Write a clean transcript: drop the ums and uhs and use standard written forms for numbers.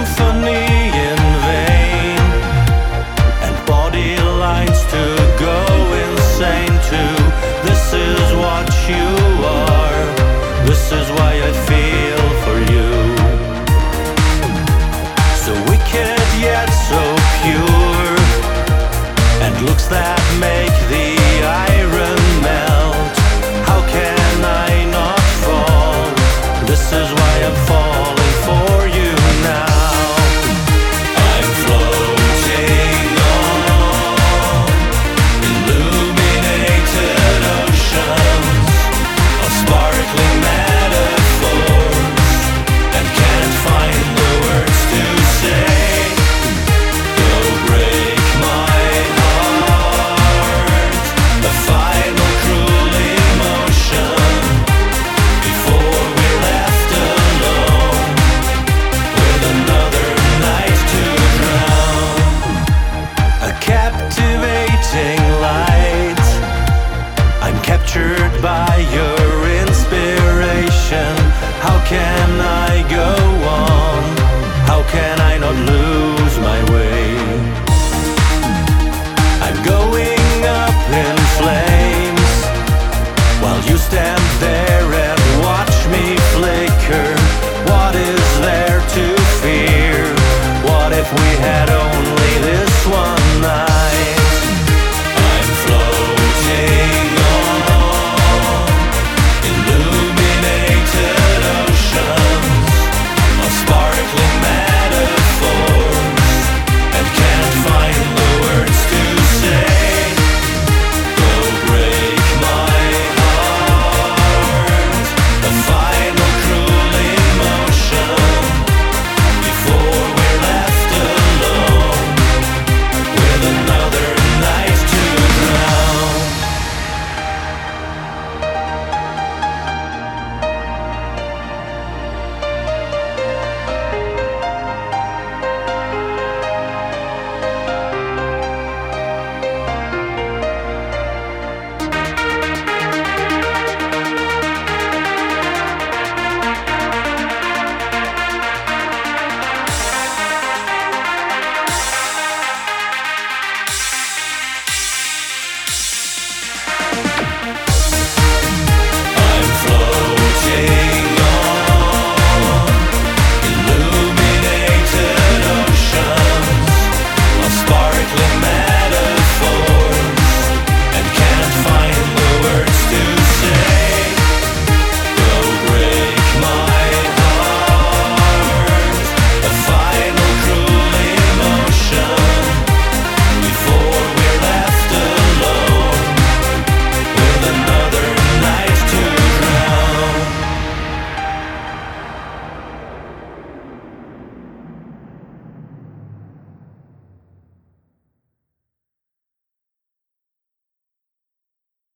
symphony in vain, and body lines to go insane too. This is what you are, this is why I feel for you. So wicked yet so pure, and looks that make the iron melt. How can I not fall? This is why I'm falling.